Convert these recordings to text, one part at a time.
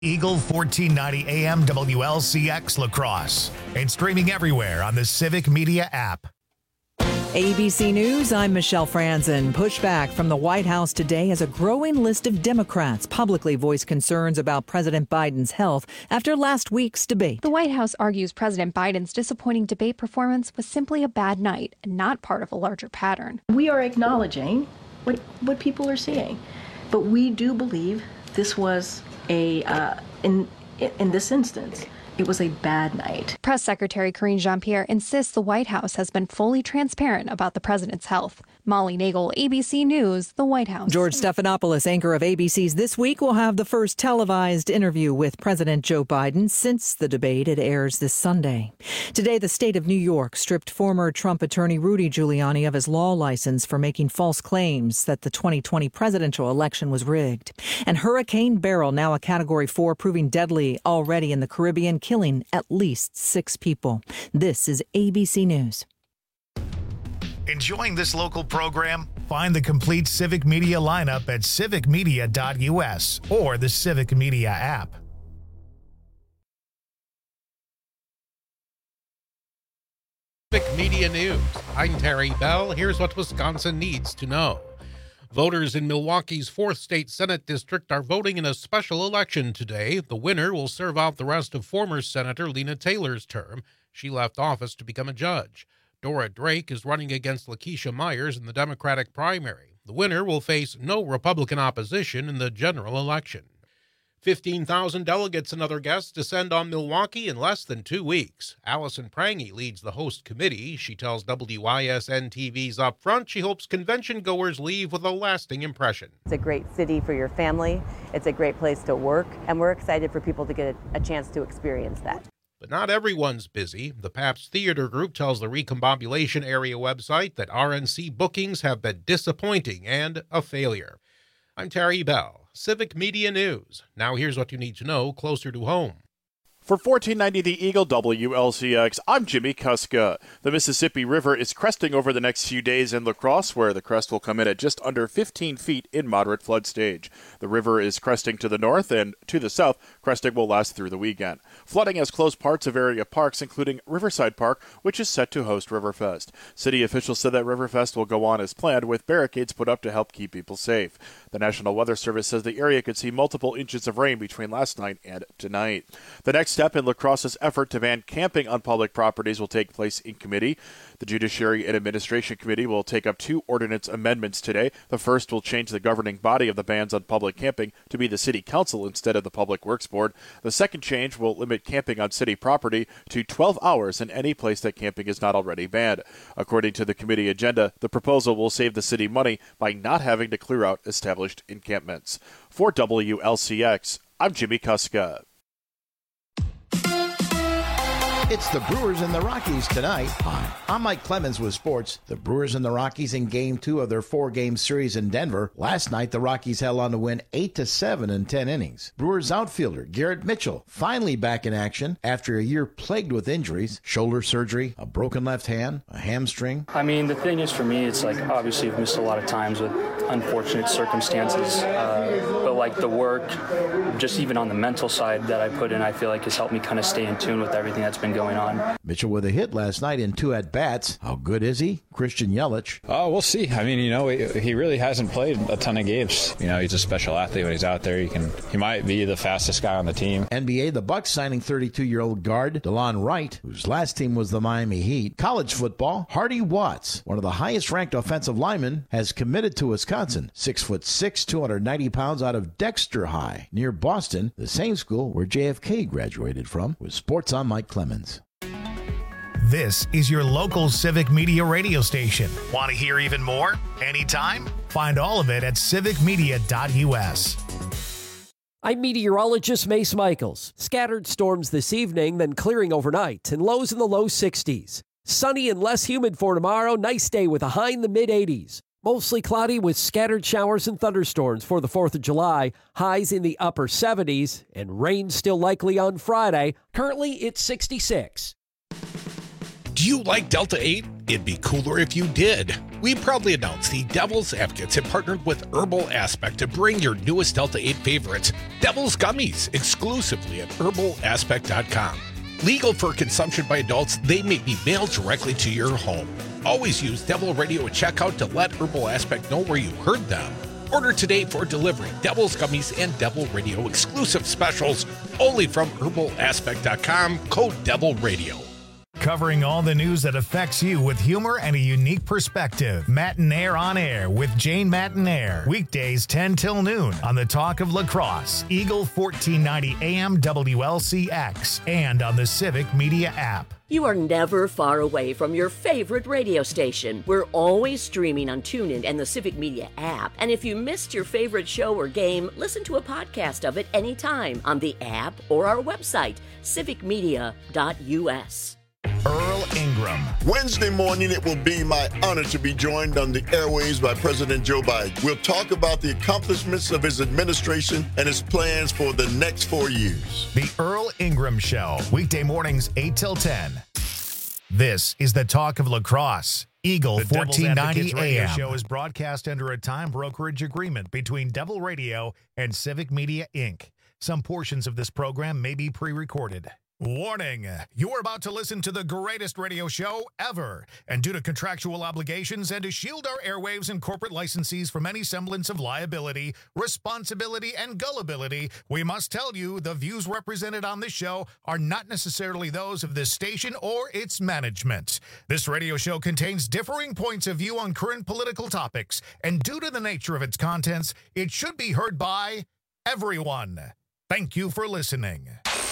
Eagle 1490 AM WLCX La Crosse and streaming everywhere on the Civic Media app. ABC News, I'm Michelle Franzen. Pushback from the White House today as a growing list of Democrats publicly voiced concerns about President Biden's health after last week's debate. The White House argues President Biden's disappointing debate performance was simply a bad night and not part of a larger pattern. We are acknowledging what people are seeing, but we do believe this was in this instance, it was a bad night. Press Secretary Karine Jean-Pierre insists the White House has been fully transparent about the president's health. Molly Nagel, ABC News, the White House. George Stephanopoulos, anchor of ABC's This Week, will have the first televised interview with President Joe Biden since the debate. It airs this Sunday. Today, the state of New York stripped former Trump attorney Rudy Giuliani of his law license for making false claims that the 2020 presidential election was rigged. And Hurricane Beryl, now a Category 4, proving deadly already in the Caribbean, killing at least 6 people. This is ABC News. Enjoying this local program? Find the complete Civic Media lineup at civicmedia.us or the Civic Media app. Civic Media News. I'm Terry Bell. Here's what Wisconsin needs to know. Voters in Milwaukee's 4th State Senate District are voting in a special election today. The winner will serve out the rest of former Senator Lena Taylor's term. She left office to become a judge. Dora Drake is running against Lakeisha Myers in the Democratic primary. The winner will face no Republican opposition in the general election. 15,000 delegates and other guests descend on Milwaukee in less than 2 weeks. Allison Prangy leads the host committee. She tells WISN-TV's Upfront she hopes convention-goers leave with a lasting impression. It's a great city for your family. It's a great place to work, and we're excited for people to get a chance to experience that. But not everyone's busy. The Pabst Theater Group tells the Recombobulation Area website that RNC bookings have been disappointing and a failure. I'm Terry Bell, Civic Media News. Now here's what you need to know closer to home. For 1490 The Eagle WLCX, I'm Jimmy Kuska. The Mississippi River is cresting over the next few days in La Crosse, where the crest will come in at just under 15 feet in moderate flood stage. The river is cresting to the north, and to the south, cresting will last through the weekend. Flooding has closed parts of area parks, including Riverside Park, which is set to host Riverfest. City officials said that Riverfest will go on as planned, with barricades put up to help keep people safe. The National Weather Service says the area could see multiple inches of rain between last night and tonight. The next step in La Crosse's effort to ban camping on public properties will take place in committee. The Judiciary and Administration Committee will take up 2 ordinance amendments today. The first will change the governing body of the bans on public camping to be the City Council instead of the Public Works Board. The second change will limit camping on city property to 12 hours in any place that camping is not already banned. According to the committee agenda, the proposal will save the city money by not having to clear out established encampments. For WLCX, I'm Jimmy Kuska. It's the Brewers and the Rockies tonight. Hi, I'm Mike Clemens with sports. The Brewers and the Rockies in Game 2 of their 4-game series in Denver. Last night, the Rockies held on to win 8-7 in 10 innings. Brewers outfielder Garrett Mitchell finally back in action after a year plagued with injuries, shoulder surgery, a broken left hand, a hamstring. I mean, the thing is for me, it's like obviously I've missed a lot of times with unfortunate circumstances, but like the work, just even on the mental side that I put in, I feel like has helped me kind of stay in tune with everything that's been going on. Mitchell with a hit last night in 2 at-bats. How good is he? Christian Yelich. We'll see. I mean, he really hasn't played a ton of games. He's a special athlete when he's out there. He might be the fastest guy on the team. NBA, the Bucks signing 32-year-old guard DeLon Wright, whose last team was the Miami Heat. College football, Hardy Watts, one of the highest-ranked offensive linemen, has committed to Wisconsin. 6'6", 290 pounds out of Dexter High, near Boston, the same school where JFK graduated from. With sports, I'm Mike Clemens. This is your local Civic Media radio station. Want to hear even more? Anytime? Find all of it at civicmedia.us. I'm meteorologist Mace Michaels. Scattered storms this evening, then clearing overnight, and lows in the low 60s. Sunny and less humid for tomorrow. Nice day with a high in the mid-80s. Mostly cloudy with scattered showers and thunderstorms for the 4th of July. Highs in the upper 70s, and rain still likely on Friday. Currently, it's 66. Do you like Delta 8? It'd be cooler if you did. We proudly announce the Devil's Advocates have partnered with Herbal Aspect to bring your newest Delta 8 favorites, Devil's Gummies, exclusively at herbalaspect.com. Legal for consumption by adults, they may be mailed directly to your home. Always use Devil Radio at checkout to let Herbal Aspect know where you heard them. Order today for delivery. Devil's Gummies and Devil Radio exclusive specials only from herbalaspect.com, code Devil Radio. Covering all the news that affects you with humor and a unique perspective. Matinaire on Air with Jane Matinaire. Weekdays 10 till noon on the Talk of La Crosse, Eagle 1490 AM WLCX, and on the Civic Media app. You are never far away from your favorite radio station. We're always streaming on TuneIn and the Civic Media app. And if you missed your favorite show or game, listen to a podcast of it anytime on the app or our website, civicmedia.us. Earl Ingram. Wednesday morning, it will be my honor to be joined on the airways by President Joe Biden. We'll talk about the accomplishments of his administration and his plans for the next 4 years. The Earl Ingram Show, weekday mornings 8 till 10. This is the Talk of La Crosse, Eagle 1490 AM. The show is broadcast under a time brokerage agreement between Devil Radio and Civic Media, Inc. Some portions of this program may be pre-recorded. Warning, you are about to listen to the greatest radio show ever. And due to contractual obligations and to shield our airwaves and corporate licensees from any semblance of liability, responsibility, and gullibility, we must tell you the views represented on this show are not necessarily those of this station or its management. This radio show contains differing points of view on current political topics, and due to the nature of its contents, it should be heard by everyone. Thank you for listening.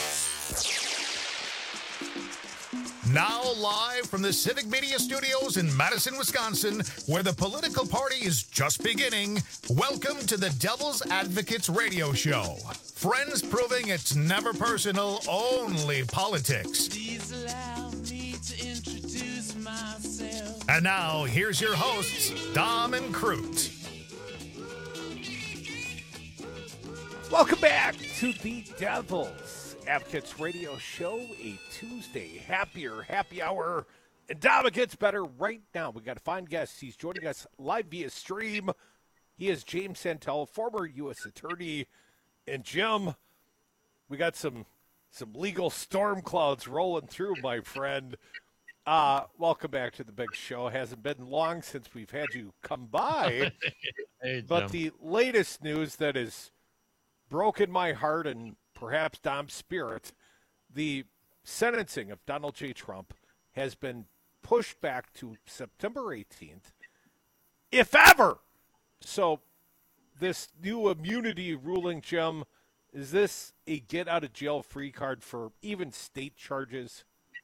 Now live from the Civic Media Studios in Madison, Wisconsin, where the political party is just beginning, welcome to the Devil's Advocates Radio Show. Friends proving it's never personal, only politics. Please allow me to introduce myself. And now, here's your hosts, Dom and Crute. Welcome back to the Devil's Advocates Radio Show, a Tuesday happy hour. And Dom, it gets better right now. We got a fine guest. He's joining us live via stream. He is James Santel, former U.S. attorney. And Jim, we got some legal storm clouds rolling through, my friend. Welcome back to the big show. Hasn't been long since we've had you come by. Hey, but the latest news that has broken my heart and perhaps Dom's spirit, the sentencing of Donald J. Trump has been pushed back to September 18th, if ever. So this new immunity ruling, Jim, is this a get-out-of-jail-free card for even state charges?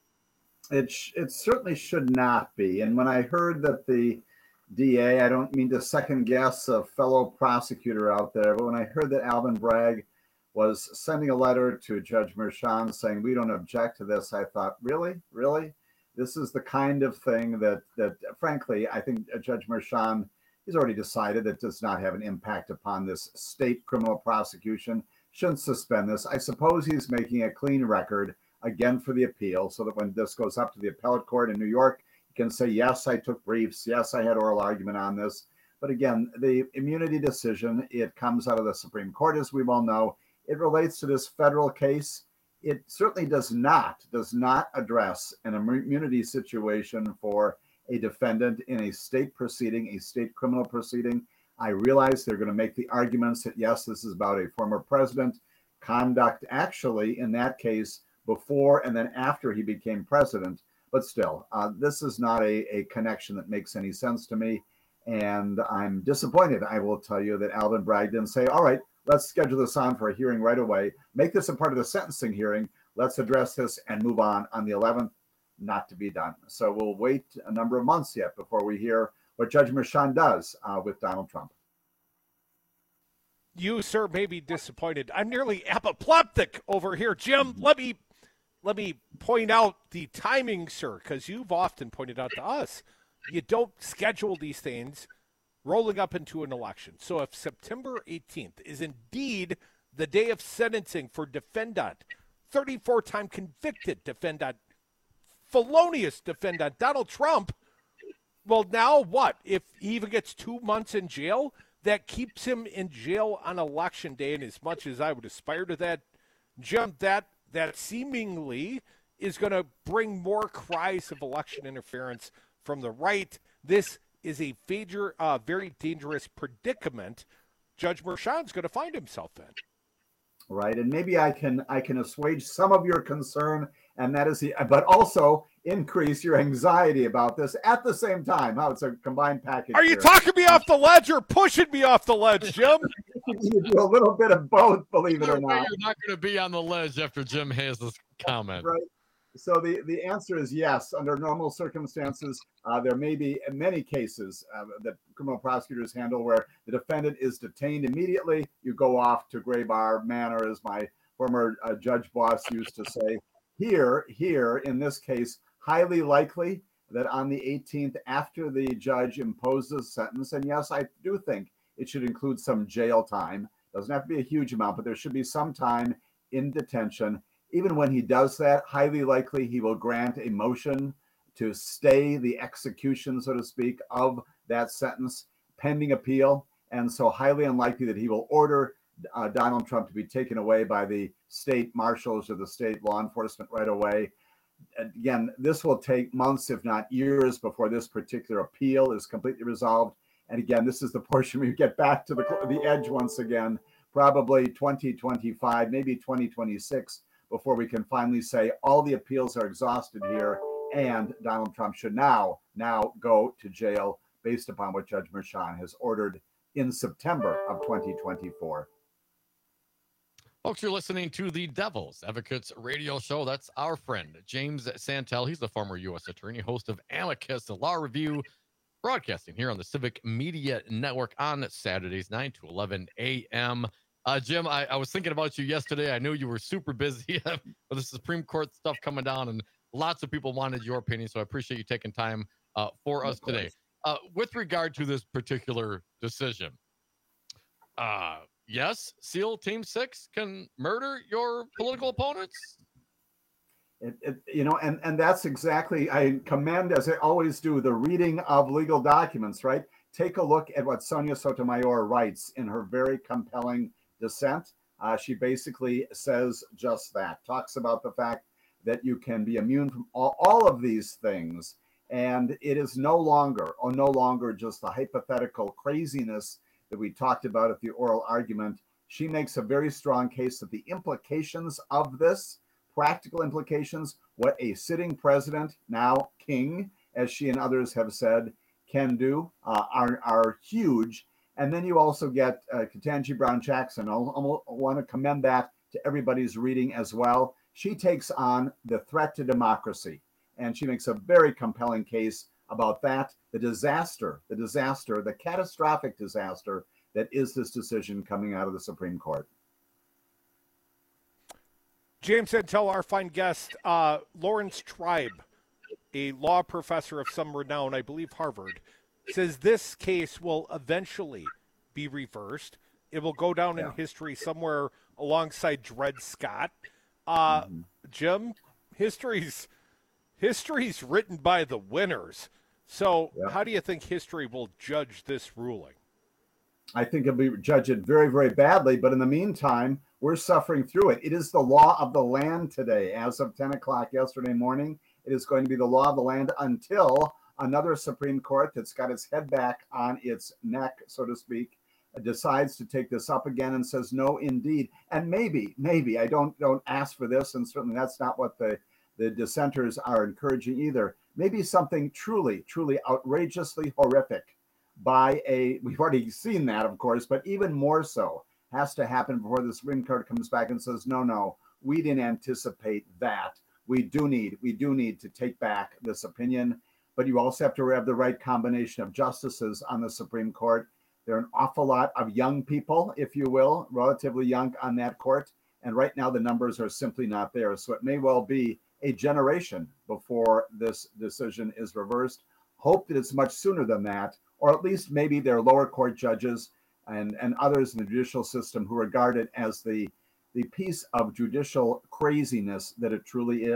It certainly should not be. And when I heard that the DA, I don't mean to second-guess a fellow prosecutor out there, but when I heard that Alvin Bragg was sending a letter to Judge Merchan saying, we don't object to this, I thought, really? This is the kind of thing that frankly, I think Judge Merchan has already decided it does not have an impact upon this state criminal prosecution, shouldn't suspend this. I suppose he's making a clean record, again, for the appeal, so that when this goes up to the appellate court in New York, he can say, yes, I took briefs, yes, I had oral argument on this. But again, the immunity decision, it comes out of the Supreme Court, as we well know. It relates to this federal case. It certainly does not address an immunity situation for a defendant in a state proceeding, a state criminal proceeding. I realize they're going to make the arguments that, yes, this is about a former president. Conduct actually, in that case, before and then after he became president. But still, this is not a connection that makes any sense to me. And I'm disappointed, I will tell you, that Alvin Bragg didn't say, all right, let's schedule this on for a hearing right away. Make this a part of the sentencing hearing. Let's address this and move on the 11th. Not to be done. So we'll wait a number of months yet before we hear what Judge Merchan does with Donald Trump. You, sir, may be disappointed. I'm nearly apoplectic over here. Jim, let me point out the timing, sir, because you've often pointed out to us, you don't schedule these things rolling up into an election. So if September 18th is indeed the day of sentencing for defendant, 34-time convicted defendant felonious defend on Donald Trump. Well, now what? If he even gets 2 months in jail, that keeps him in jail on Election Day. And as much as I would aspire to that, Jim, that seemingly is going to bring more cries of election interference from the right. This is a very dangerous predicament Judge Merchan's going to find himself in. Right, and maybe I can assuage some of your concern, and that is but also increase your anxiety about this at the same time. How it's a combined package. Are you talking me off the ledge or pushing me off the ledge, Jim? You do a little bit of both, believe it or not. You're not going to be on the ledge after Jim has this comment. Right. So the answer is yes. Under normal circumstances, there may be in many cases that criminal prosecutors handle where the defendant is detained immediately. You go off to Graybar Manor, as my former judge boss used to say. Here, in this case, highly likely that on the 18th, after the judge imposes sentence, and yes, I do think it should include some jail time. Doesn't have to be a huge amount, but there should be some time in detention. Even when he does that, highly likely he will grant a motion to stay the execution, so to speak, of that sentence pending appeal. And so highly unlikely that he will order Donald Trump to be taken away by the state marshals or the state law enforcement right away. Again, this will take months, if not years, before this particular appeal is completely resolved. And again, this is the portion where you get back to the edge once again, probably 2025, maybe 2026. Before we can finally say all the appeals are exhausted here and Donald Trump should now go to jail based upon what Judge Merchan has ordered in September of 2024. Folks, you're listening to the Devil's Advocates radio show. That's our friend, James Santel. He's the former U.S. attorney, host of Amicus, the Law Review, broadcasting here on the Civic Media Network on Saturdays, 9 to 11 a.m. Jim, I was thinking about you yesterday. I knew you were super busy with the Supreme Court stuff coming down, and lots of people wanted your opinion, so I appreciate you taking time for us today. With regard to this particular decision, yes, SEAL Team 6 can murder your political opponents? And that's exactly, I commend, as I always do, the reading of legal documents, right? Take a look at what Sonia Sotomayor writes in her very compelling dissent. She basically says just that, talks about the fact that you can be immune from all of these things. And it is no longer just the hypothetical craziness that we talked about at the oral argument. She makes a very strong case that the implications of this, practical implications, what a sitting president, now king, as she and others have said, can do, are huge. And then you also get Ketanji Brown Jackson. I want to commend that to everybody's reading as well. She takes on the threat to democracy, and she makes a very compelling case about that, the catastrophic disaster that is this decision coming out of the Supreme Court. James Santel, our fine guest, Lawrence Tribe, a law professor of some renown, I believe Harvard, says this case will eventually be reversed. It will go down in history somewhere alongside Dred Scott. Jim, history's written by the winners. So how do you think history will judge this ruling? I think it'll be judged very, very badly. But in the meantime, we're suffering through it. It is the law of the land today. As of 10 o'clock yesterday morning, it is going to be the law of the land until another Supreme Court that's got its head back on its neck, so to speak, decides to take this up again and says, no, indeed. And maybe, I don't ask for this, and certainly that's not what the dissenters are encouraging either. Maybe something truly, truly outrageously horrific we've already seen that, of course, but even more so has to happen before the Supreme Court comes back and says, no, we didn't anticipate that. We do need to take back this opinion, but you also have to have the right combination of justices on the Supreme Court. There are an awful lot of young people, if you will, relatively young on that court. And right now the numbers are simply not there. So it may well be a generation before this decision is reversed. Hope that it's much sooner than that, or at least maybe there are lower court judges and others in the judicial system who regard it as the piece of judicial craziness that it truly is,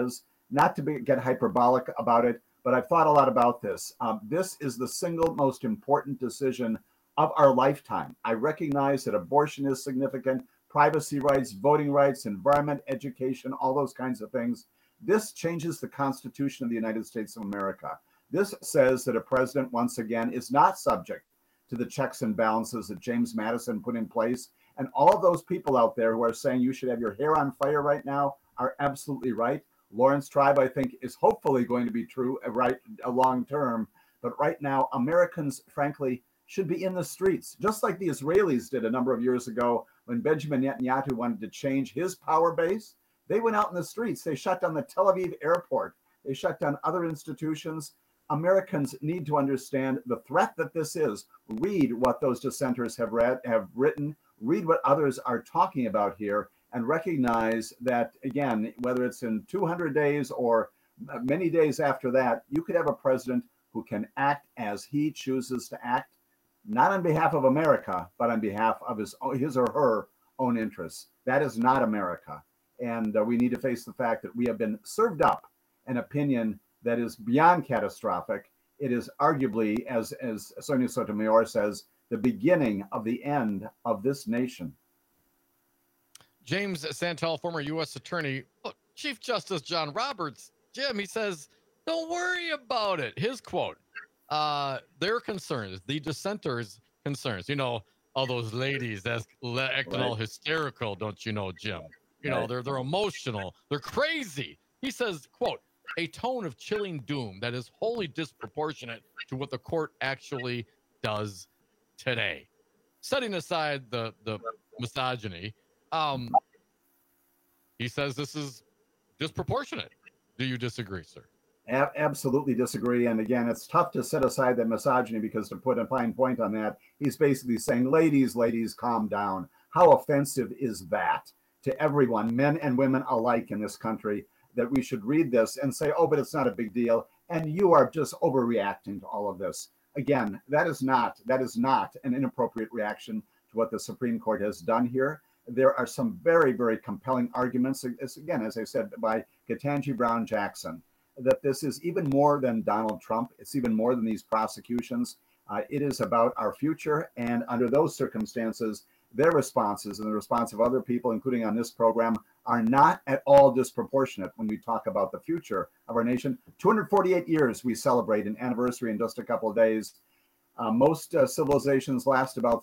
not to get hyperbolic about it, but I've thought a lot about this. This is the single most important decision of our lifetime. I recognize that abortion is significant, privacy rights, voting rights, environment, education, all those kinds of things. This changes the Constitution of the United States of America. This says that a president, once again, is not subject to the checks and balances that James Madison put in place. And all of those people out there who are saying you should have your hair on fire right now are absolutely right. Lawrence Tribe, I think, is hopefully going to be true long term. But right now, Americans, frankly, should be in the streets, just like the Israelis did a number of years ago when Benjamin Netanyahu wanted to change his power base. They went out in the streets. They shut down the Tel Aviv airport. They shut down other institutions. Americans need to understand the threat that this is. Read what those dissenters have written. Read what others are talking about here, and recognize that, again, whether it's in 200 days or many days after that, you could have a president who can act as he chooses to act, not on behalf of America, but on behalf of his or her own interests. That is not America. And we need to face the fact that we have been served up an opinion that is beyond catastrophic. It is arguably, as Sonia Sotomayor says, the beginning of the end of this nation. James Santel, former U.S. Attorney. Look, Chief Justice John Roberts, Jim, he says, don't worry about it. His quote, their concerns, the dissenters' concerns, all those ladies that's acting all hysterical, don't you know, Jim? They're emotional. They're crazy. He says, quote, a tone of chilling doom that is wholly disproportionate to what the court actually does today. Setting aside the misogyny, he says this is disproportionate. Do you disagree, sir? Absolutely disagree. And again, it's tough to set aside that misogyny, because to put a fine point on that, he's basically saying, ladies, calm down. How offensive is that to everyone, men and women alike in this country, that we should read this and say, oh, but it's not a big deal, and you are just overreacting to all of this. Again, that is not an inappropriate reaction to what the Supreme Court has done here. There are some very, very compelling arguments, again, as I said, by Ketanji Brown Jackson, that this is even more than Donald Trump. It's even more than these prosecutions. It is about our future, and under those circumstances, their responses and the response of other people, including on this program, are not at all disproportionate when we talk about the future of our nation. 248 years we celebrate an anniversary in just a couple of days. Most civilizations last about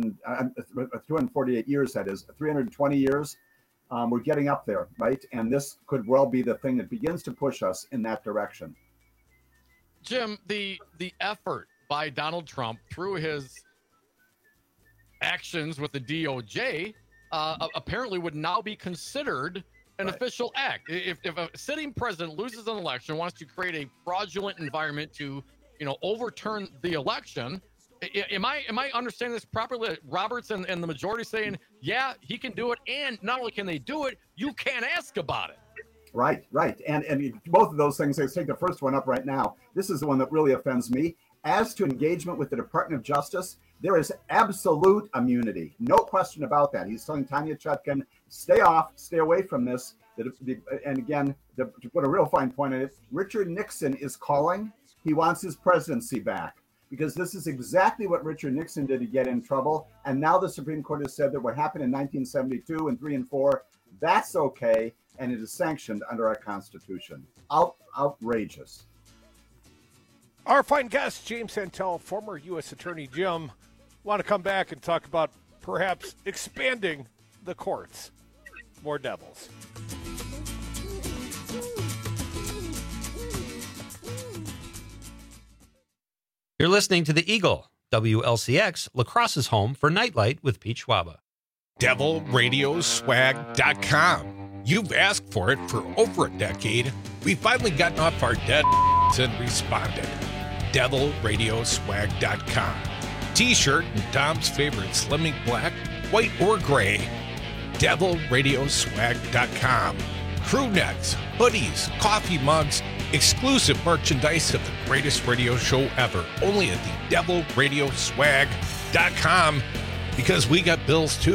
248 years, that is, 320 years. We're getting up there, right? And this could well be the thing that begins to push us in that direction. Jim, the effort by Donald Trump through his actions with the DOJ apparently would now be considered an official act. If a sitting president loses an election, wants to create a fraudulent environment to, overturn the election, am I understanding this properly? Roberts and the majority saying, yeah, he can do it, and not only can they do it, you can't ask about it. Right. And both of those things, let's take the first one up right now. This is the one that really offends me. As to engagement with the Department of Justice, there is absolute immunity. No question about that. He's telling Tanya Chutkan, stay away from this. And again, to put a real fine point on it, Richard Nixon is calling. He wants his presidency back, because this is exactly what Richard Nixon did to get in trouble. And now the Supreme Court has said that what happened in 1972 and 3 and 4, that's okay, and it is sanctioned under our Constitution. Outrageous. Our fine guest, James Santel, former U.S. Attorney. Jim, want to come back and talk about perhaps expanding the courts. More devils. You're listening to The Eagle, WLCX, La Crosse's home for Nightlight with Pete Schwaba. DevilRadioswag.com. You've asked for it for over a decade. We've finally gotten off our dead and responded. DevilRadioswag.com. T-shirt and Dom's favorite Slimming Black, white or gray. DevilRadioswag.com. Crew necks, hoodies, coffee mugs, exclusive merchandise of the greatest radio show ever. Only at the DevilRadioswag.com, because we got bills too.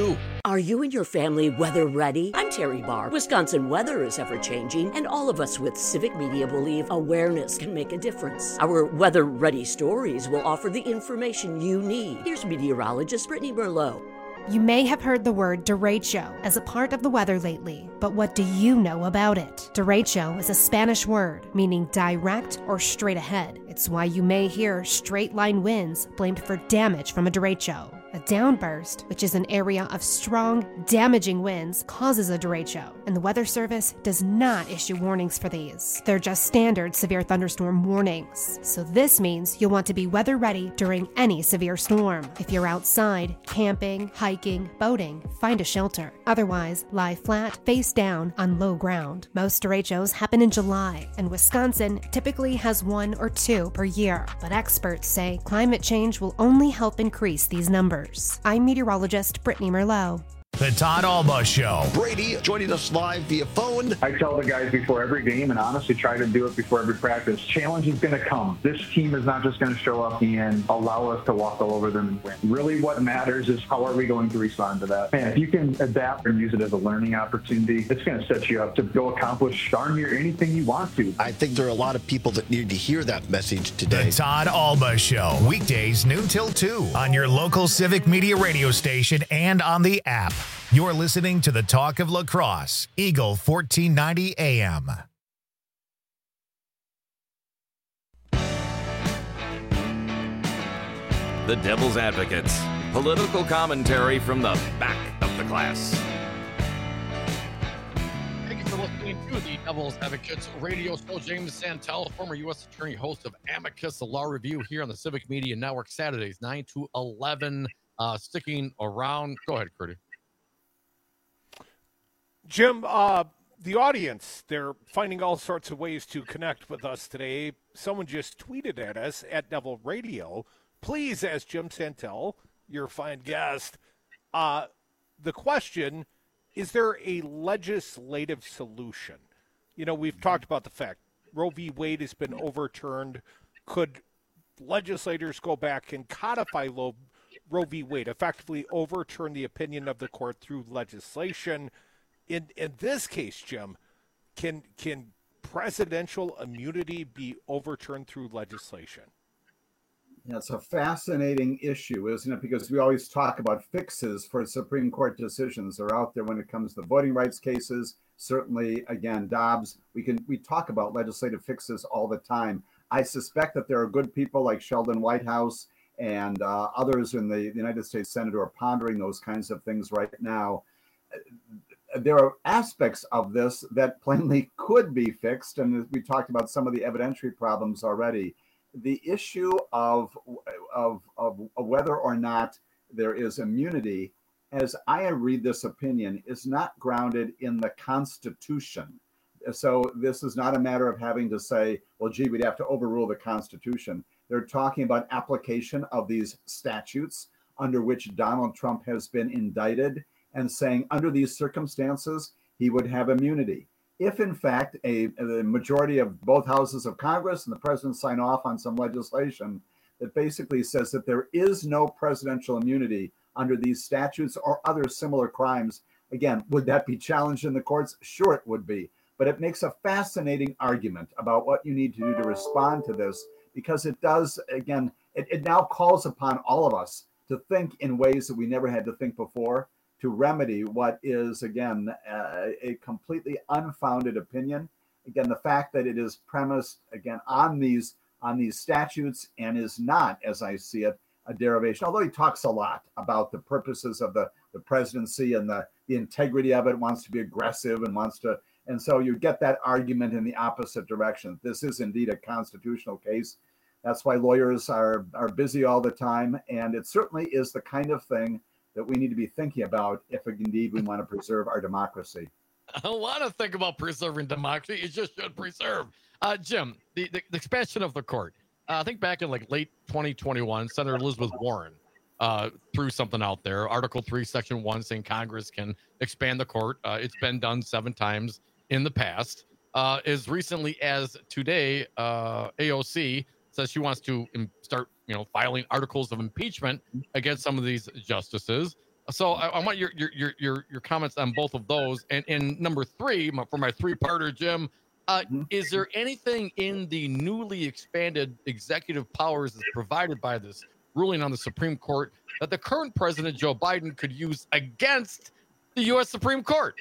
Are you and your family weather ready? I'm Terry Barr. Wisconsin weather is ever-changing, and all of us with Civic Media believe awareness can make a difference. Our Weather Ready stories will offer the information you need. Here's meteorologist Brittany Merlot. You may have heard the word derecho as a part of the weather lately, but what do you know about it? Derecho is a Spanish word meaning direct or straight ahead. It's why you may hear straight line winds blamed for damage from a derecho. A downburst, which is an area of strong, damaging winds, causes a derecho, and the Weather Service does not issue warnings for these. They're just standard severe thunderstorm warnings. So this means you'll want to be weather ready during any severe storm. If you're outside, camping, hiking, boating, find a shelter. Otherwise, lie flat, face down, on low ground. Most derechos happen in July, and Wisconsin typically has 1 or 2 per year. But experts say climate change will only help increase these numbers. I'm meteorologist Brittany Merlot. The Todd Alba Show. Brady joining us live via phone. I tell the guys before every game, and honestly try to do it before every practice, challenge is going to come. This team is not just going to show up and allow us to walk all over them and win. Really what matters is how are we going to respond to that. And if you can adapt and use it as a learning opportunity, it's going to set you up to go accomplish darn near anything you want to. I think there are a lot of people that need to hear that message today. The Todd Alba Show. Weekdays noon till 2 on your local Civic Media radio station and on the app. You're listening to the Talk of La Crosse, Eagle 1490 AM. The Devil's Advocates. Political commentary from the back of the class. Thank you for listening to the Devil's Advocates radio show. James Santel, former U.S. Attorney, host of Amicus, the Law Review here on the Civic Media Network, Saturdays 9 to 11. Sticking around. Go ahead, Curdy. Jim, the audience, they're finding all sorts of ways to connect with us today. Someone just tweeted at us at Devil Radio. Please, ask Jim Santel, your fine guest, the question, is there a legislative solution? You know, we've talked about the fact Roe v. Wade has been overturned. Could legislators go back and codify Roe v. Wade, effectively overturn the opinion of the court through legislation? In this case, Jim, can presidential immunity be overturned through legislation? Yeah, it's a fascinating issue, isn't it? Because we always talk about fixes for Supreme Court decisions. They're out there when it comes to voting rights cases. Certainly, again, Dobbs. We talk about legislative fixes all the time. I suspect that there are good people like Sheldon Whitehouse and others in the United States Senate who are pondering those kinds of things right now. There are aspects of this that plainly could be fixed, and we talked about some of the evidentiary problems already. The issue of whether or not there is immunity, as I read this opinion, is not grounded in the Constitution. So this is not a matter of having to say, well, gee, we'd have to overrule the Constitution. They're talking about application of these statutes under which Donald Trump has been indicted, and saying under these circumstances, he would have immunity. If, in fact, the majority of both houses of Congress and the president sign off on some legislation that basically says that there is no presidential immunity under these statutes or other similar crimes, again, would that be challenged in the courts? Sure, it would be. But it makes a fascinating argument about what you need to do to respond to this, because it does, again, it now calls upon all of us to think in ways that we never had to think before, to remedy what is, again, a completely unfounded opinion. Again, the fact that it is premised, again, on these statutes and is not, as I see it, a derivation. Although he talks a lot about the purposes of the presidency and the integrity of it, wants to be aggressive and so you get that argument in the opposite direction. This is indeed a constitutional case. That's why lawyers are busy all the time, and it certainly is the kind of thing that we need to be thinking about if indeed we want to preserve our democracy. I don't want to think about preserving democracy. You just should preserve. Jim, the expansion of the court. I think back in like late 2021, Senator Elizabeth Warren threw something out there. Article 3, Section 1, saying Congress can expand the court. It's been done 7 times in the past. As recently as today, AOC says she wants to start filing articles of impeachment against some of these justices. So I want your comments on both of those. And number three, for my three-parter, Jim, is there anything in the newly expanded executive powers that's provided by this ruling on the Supreme Court that the current president, Joe Biden, could use against the U.S. Supreme Court?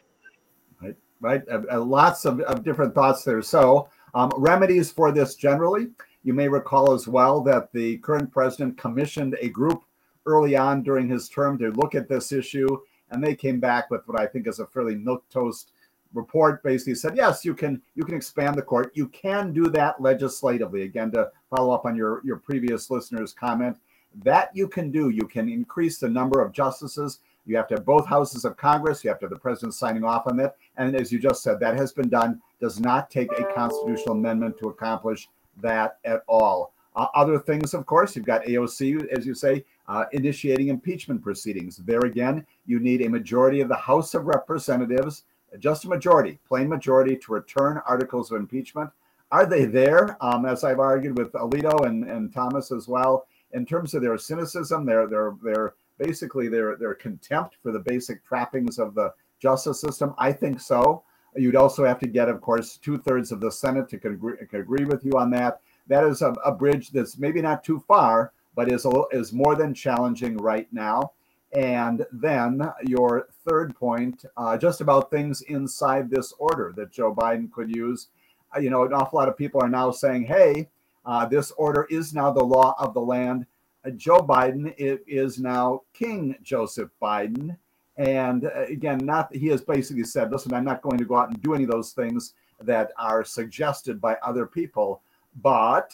Right. Lots of different thoughts there. So remedies for this generally, you may recall as well that the current president commissioned a group early on during his term to look at this issue, and they came back with what I think is a fairly milquetoast report. Basically said, yes, you can expand the court. You can do that legislatively. Again, to follow up on your previous listener's comment, that you can do. You can increase the number of justices. You have to have both houses of Congress. You have to have the president signing off on that. And as you just said, that has been done. Does not take a constitutional amendment to accomplish that at all. Other things, of course, you've got AOC, as you say, initiating impeachment proceedings. There again, you need a majority of the House of Representatives, just a majority, plain majority, to return articles of impeachment. Are they there? As I've argued with Alito and Thomas as well, in terms of their cynicism, their basically their contempt for the basic trappings of the justice system? I think so. You'd also have to get, of course, 2/3 of the Senate to agree with you on that. That is a bridge that's maybe not too far, but is more than challenging right now. And then your third point, just about things inside this order that Joe Biden could use. An awful lot of people are now saying, hey, this order is now the law of the land. Joe Biden is now King Joseph Biden. And again, he has basically said, listen, I'm not going to go out and do any of those things that are suggested by other people. But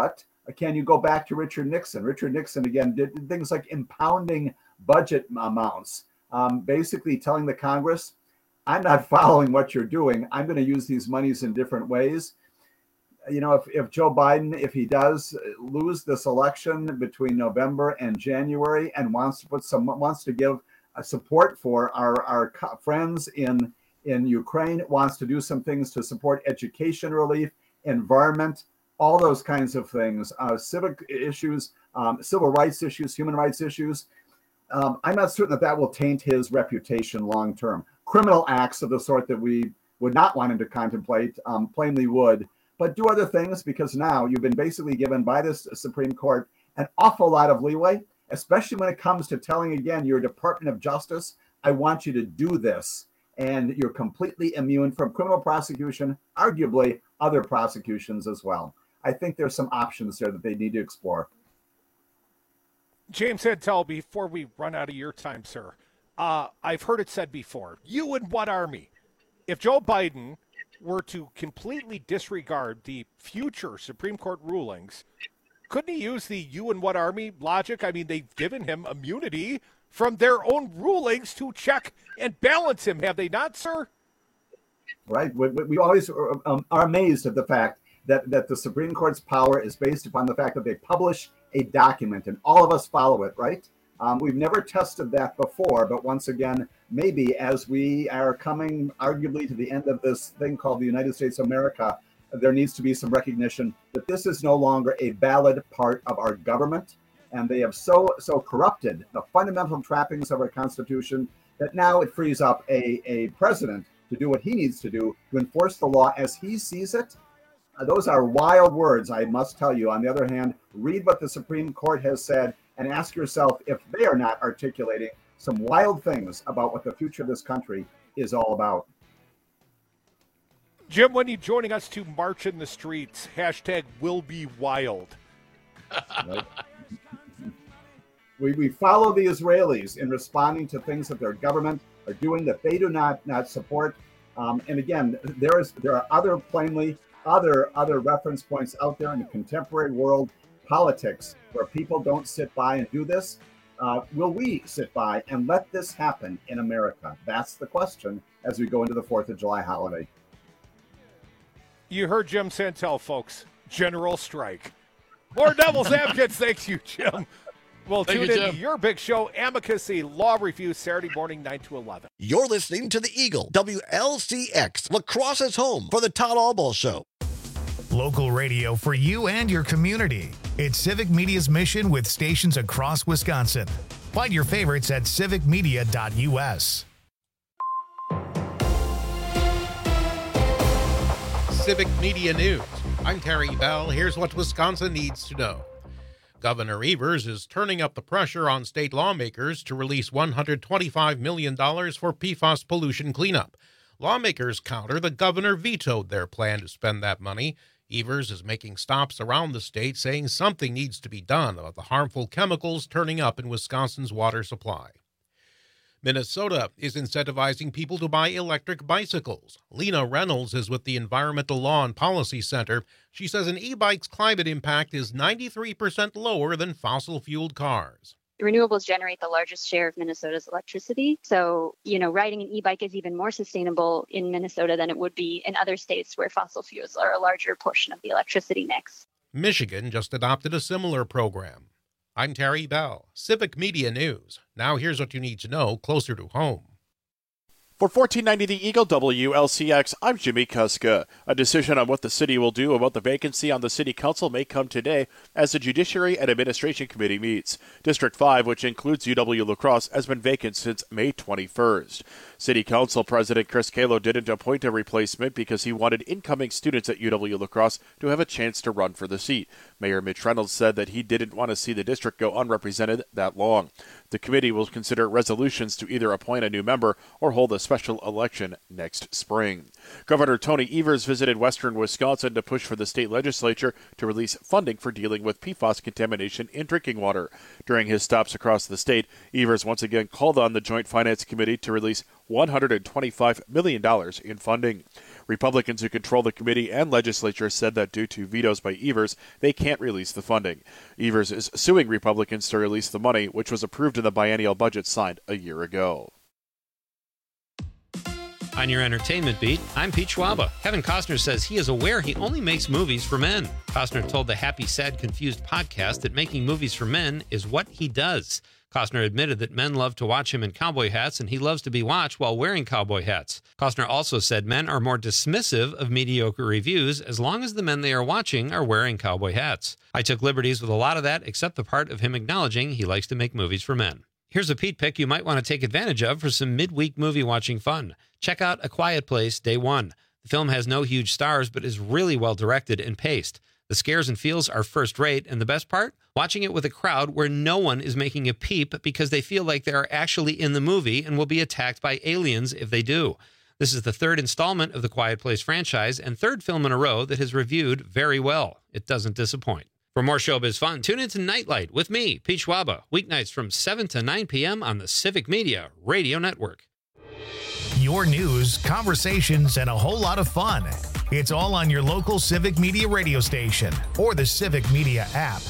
can you go back to Richard Nixon? Richard Nixon, again, did things like impounding budget amounts, basically telling the Congress, I'm not following what you're doing. I'm going to use these monies in different ways. If Joe Biden, if he does lose this election between November and January and wants to give support for our friends in Ukraine, wants to do some things to support education relief, environment, all those kinds of things, civic issues, civil rights issues, human rights issues. I'm not certain that will taint his reputation long term. Criminal acts of the sort that we would not want him to contemplate plainly would. But do other things, because now you've been basically given by this Supreme Court an awful lot of leeway, especially when it comes to telling, again, your Department of Justice, I want you to do this. And you're completely immune from criminal prosecution, arguably other prosecutions as well. I think there's some options there that they need to explore. James Santel, before we run out of your time, sir, I've heard it said before, you and what army? If Joe Biden were to completely disregard the future Supreme Court rulings, couldn't he use the you and what army logic? I mean, they've given him immunity from their own rulings to check and balance him, have they not, sir? Right. We always are amazed at the fact that the Supreme Court's power is based upon the fact that they publish a document and all of us follow it, right? We've never tested that before, but once again, maybe as we are coming arguably to the end of this thing called the United States of America, there needs to be some recognition that this is no longer a valid part of our government. And they have so corrupted the fundamental trappings of our Constitution that now it frees up a president to do what he needs to do to enforce the law as he sees it. Those are wild words, I must tell you. On the other hand, read what the Supreme Court has said and ask yourself if they are not articulating some wild things about what the future of this country is all about. Jim, when are you joining us to march in the streets? Hashtag will be wild. Right. We follow the Israelis in responding to things that their government are doing that they do not support. And again, there are other reference points out there in the contemporary world politics where people don't sit by and do this. Will we sit by and let this happen in America? That's the question as we go into the 4th of July holiday. You heard Jim Santel, folks. General strike. More Devil's Advocates. Thank you, Jim. We'll tune in to your big show, Amicus, a law review, Saturday morning, 9 to 11. You're listening to the Eagle, WLCX, La Crosse's home for the Todd Albaugh Show. Local radio for you and your community. It's Civic Media's mission with stations across Wisconsin. Find your favorites at civicmedia.us. Civic Media News. I'm Terry Bell. Here's what Wisconsin needs to know. Governor Evers is turning up the pressure on state lawmakers to release $125 million for PFAS pollution cleanup. Lawmakers counter the governor vetoed their plan to spend that money. Evers is making stops around the state, saying something needs to be done about the harmful chemicals turning up in Wisconsin's water supply. Minnesota is incentivizing people to buy electric bicycles. Lena Reynolds is with the Environmental Law and Policy Center. She says an e-bike's climate impact is 93% lower than fossil-fueled cars. Renewables generate the largest share of Minnesota's electricity. So, riding an e-bike is even more sustainable in Minnesota than it would be in other states where fossil fuels are a larger portion of the electricity mix. Michigan just adopted a similar program. I'm Terry Bell, Civic Media News. Now here's what you need to know closer to home. For 1490 The Eagle WLCX, I'm Jimmy Kuska. A decision on what the city will do about the vacancy on the city council may come today as the Judiciary and Administration Committee meets. District 5, which includes UW-La Crosse, has been vacant since May 21st. City Council President Chris Kalo didn't appoint a replacement because he wanted incoming students at UW-La Crosse to have a chance to run for the seat. Mayor Mitch Reynolds said that he didn't want to see the district go unrepresented that long. The committee will consider resolutions to either appoint a new member or hold a special election next spring. Governor Tony Evers visited western Wisconsin to push for the state legislature to release funding for dealing with PFAS contamination in drinking water. During his stops across the state, Evers once again called on the Joint Finance Committee to release $125 million in funding. Republicans who control the committee and legislature said that due to vetoes by Evers, they can't release the funding. Evers is suing Republicans to release the money, which was approved in the biennial budget signed a year ago. On your entertainment beat, I'm Pete Schwaba. Kevin Costner says he is aware he only makes movies for men. Costner told the Happy, Sad, Confused podcast that making movies for men is what he does. Costner admitted that men love to watch him in cowboy hats, and he loves to be watched while wearing cowboy hats. Costner also said men are more dismissive of mediocre reviews as long as the men they are watching are wearing cowboy hats. I took liberties with a lot of that, except the part of him acknowledging he likes to make movies for men. Here's a Pete pick you might want to take advantage of for some midweek movie watching fun. Check out A Quiet Place Day 1. The film has no huge stars, but is really well directed and paced. The scares and feels are first rate, and the best part? Watching it with a crowd where no one is making a peep because they feel like they are actually in the movie and will be attacked by aliens if they do. This is the third installment of the Quiet Place franchise and third film in a row that has reviewed very well. It doesn't disappoint. For more showbiz fun, tune into Nightlight with me, Pete Schwaba, weeknights from 7 to 9 p.m. on the Civic Media Radio Network. Your news, conversations, and a whole lot of fun. It's all on your local Civic Media radio station or the Civic Media app.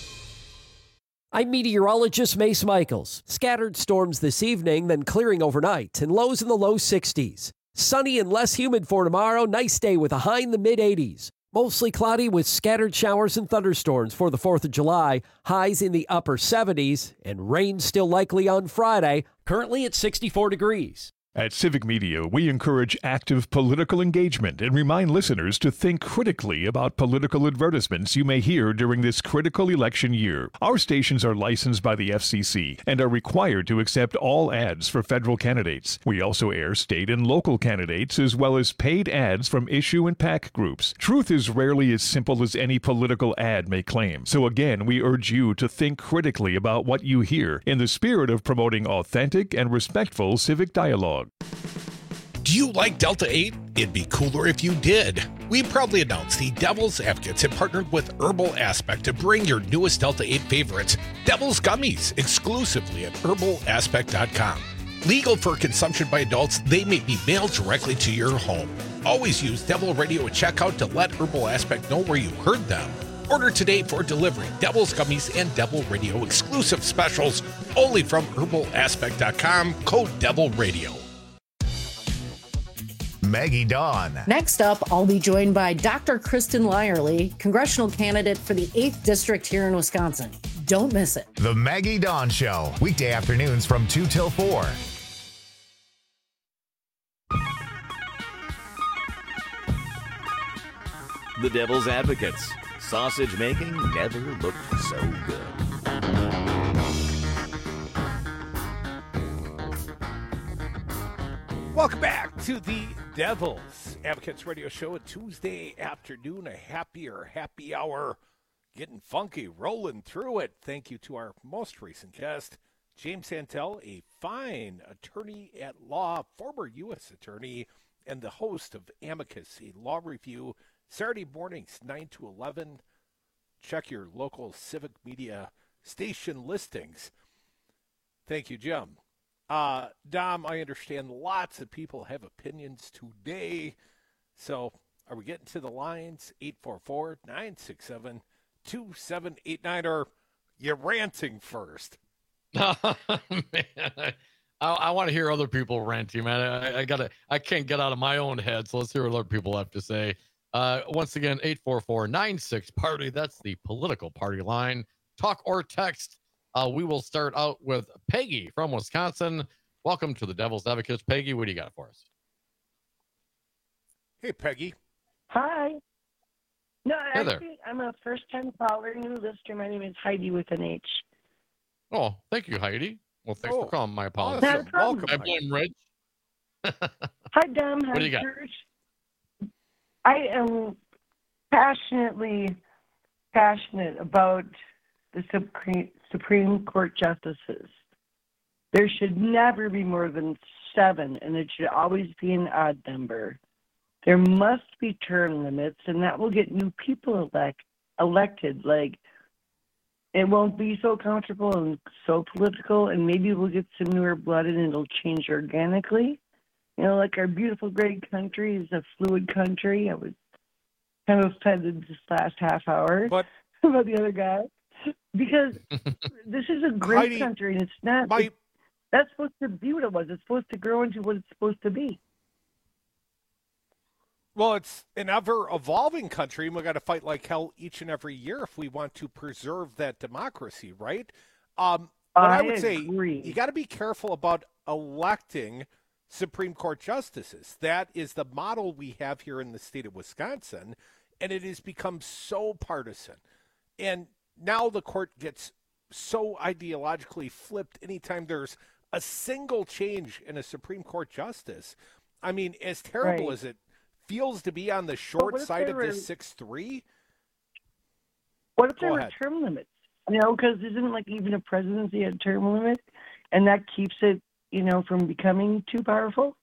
I'm meteorologist Mace Michaels. Scattered storms this evening, then clearing overnight, and lows in the low 60s. Sunny and less humid for tomorrow. Nice day with a high in the mid-80s. Mostly cloudy with scattered showers and thunderstorms for the 4th of July. Highs in the upper 70s, and rain still likely on Friday. Currently at 64 degrees. At Civic Media, we encourage active political engagement and remind listeners to think critically about political advertisements you may hear during this critical election year. Our stations are licensed by the FCC and are required to accept all ads for federal candidates. We also air state and local candidates as well as paid ads from issue and PAC groups. Truth is rarely as simple as any political ad may claim. So again, we urge you to think critically about what you hear in the spirit of promoting authentic and respectful civic dialogue. Do you like Delta 8? It'd be cooler if you did. We proudly announce the Devil's Advocates have partnered with Herbal Aspect to bring your newest Delta 8 favorites, Devil's Gummies, exclusively at herbalaspect.com. Legal for consumption by adults, they may be mailed directly to your home. Always use Devil Radio at checkout to let Herbal Aspect know where you heard them. Order today for delivery. Devil's Gummies and Devil Radio exclusive specials only from herbalaspect.com, code Devil Radio. Maggie Dawn. Next up, I'll be joined by Dr. Kristen Lyerly, congressional candidate for the 8th District here in Wisconsin. Don't miss it. The Maggie Dawn Show, weekday afternoons from 2 till 4. The Devil's Advocates. Sausage making never looked so good. Welcome back to the Devil's Advocates Radio Show, a Tuesday afternoon, a happier happy hour, getting funky, rolling through it. Thank you to our most recent guest, James Santel, a fine attorney at law, former U.S. attorney, and the host of Amicus, a law review, Saturday mornings, 9 to 11. Check your local civic media station listings. Thank you, Jim. Dom, I understand lots of people have opinions today. So are we getting to the lines? 844-967-2789, or you ranting first? Man, I want to hear other people ranting, man. I can't get out of my own head, so let's hear what other people have to say. Once again, 844-96-PARTY. That's the political party line. Talk or text. We will start out with Peggy from Wisconsin. Welcome to the Devil's Advocates. Peggy, what do you got for us? Hey, Peggy. Hi. No, Hey actually, there. I'm a first-time caller, new listener. My name is Heidi with an H. Oh, thank you, Heidi. Well, thanks for calling. My apologies. Not a problem. I blame Rich. Hi, Dom. What do you got? George. I am passionate about the Supreme Court justices. There should never be more than 7, and it should always be an odd number. There must be term limits, and that will get new people elected. Like, it won't be so comfortable and so political, and maybe we'll get some newer blood, and it'll change organically. You know, like our beautiful, great country is a fluid country. I was kind of offended this last half hour about the other guy. Because this is a great Heidi, country, and it's not. That's supposed to be what it was. It's supposed to grow into what it's supposed to be. Well, it's an ever-evolving country, and we've got to fight like hell each and every year if we want to preserve that democracy, right? What I would say, you got to be careful about electing Supreme Court justices. That is the model we have here in the state of Wisconsin, and it has become so partisan. And now the court gets so ideologically flipped anytime there's a single change in a Supreme Court justice. I mean, as terrible as it feels to be on the short side of this 6-3. What if there were term limits? You know, because isn't like even a presidency had term limit, and that keeps it, you know, from becoming too powerful?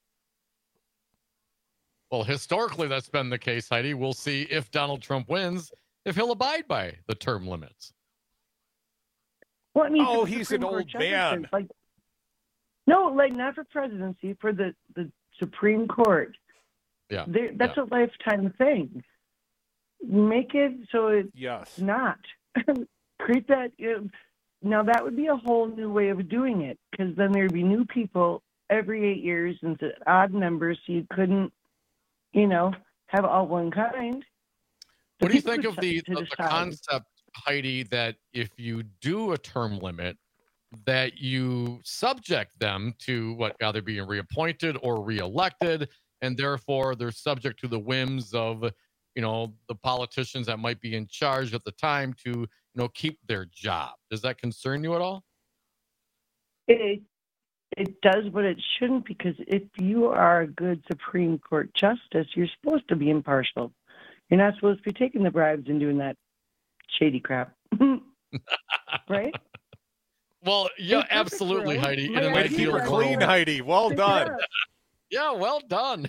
Well, historically, that's been the case, Heidi. We'll see if Donald Trump wins, if he'll abide by the term limits. Well, I mean, he's an old man. No, like not for presidency, for the Supreme Court. Yeah, that's a lifetime thing. Make it so it's not. Create that. Now that would be a whole new way of doing it, because then there'd be new people every 8 years and it's odd numbers, so you couldn't, you know, have all one kind. What do you think of the concept, Heidi, that if you do a term limit, that you subject them to either being reappointed or reelected, and therefore they're subject to the whims of, you know, the politicians that might be in charge at the time to, you know, keep their job? Does that concern you at all? It does, but it shouldn't, because if you are a good Supreme Court justice, you're supposed to be impartial. You're not supposed to be taking the bribes and doing that shady crap. Right? Well, yeah, absolutely, Heidi. And I keep her clean, Heidi. Well done. Yeah, well done.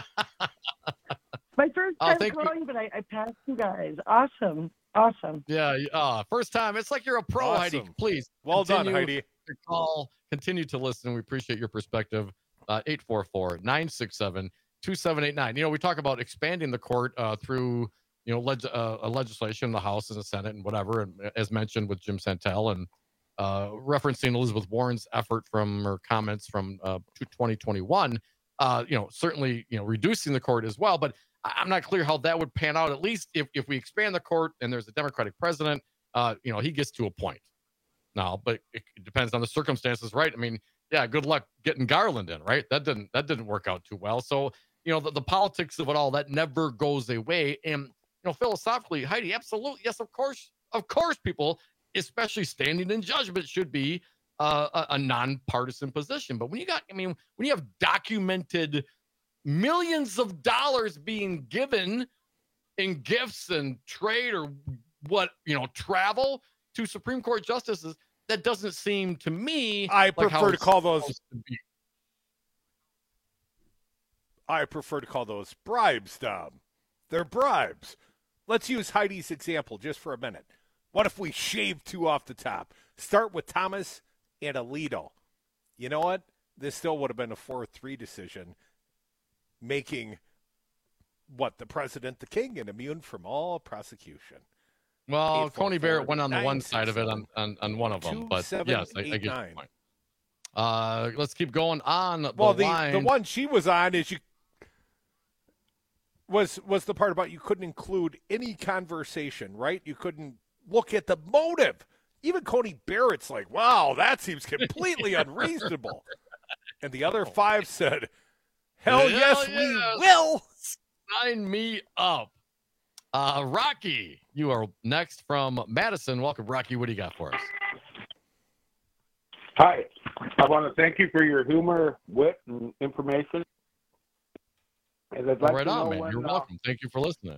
My first time calling, but I passed you guys. Awesome. Yeah, first time. It's like you're a pro, Awesome. Heidi. Please. Well done, Heidi. Your call. Continue to listen. We appreciate your perspective. 844-967-2789. You know, we talk about expanding the court through, you know, legislation in the House and the Senate and whatever, and as mentioned with Jim Santel, and referencing Elizabeth Warren's effort from her comments from 2021, you know, certainly, you know, reducing the court as well. But I'm not clear how that would pan out. At least if we expand the court and there's a Democratic president, you know, he gets to a point now, but it depends on the circumstances, right? I mean, yeah, good luck getting Garland in, right? That didn't work out too well. So, you know, the politics of it all, that never goes away. And, you know, philosophically, Heidi, absolutely. Yes, of course, people, especially standing in judgment, should be a nonpartisan position. But when you have documented millions of dollars being given in gifts and trade or travel to Supreme Court justices, that doesn't seem to me. I prefer to call those bribes, Dom. They're bribes. Let's use Heidi's example just for a minute. What if we shave two off the top? Start with Thomas and Alito. You know what? This still would have been a 4-3 decision, making the president the king and immune from all prosecution. Well, Coney Barrett went on the one side of it on one of them, but yes, I get your point. Let's keep going on the line. The one she was on was the part about you couldn't include any conversation, right? You couldn't look at the motive. Even Coney Barrett's like, wow, that seems completely unreasonable. And the other 5 said, hell yes, we will. Sign me up. Rocky, you are next from Madison. Welcome, Rocky. What do you got for us? Hi. I want to thank you for your humor, wit, and information. And I'd like right to know on, man. You're welcome. Thank you for listening.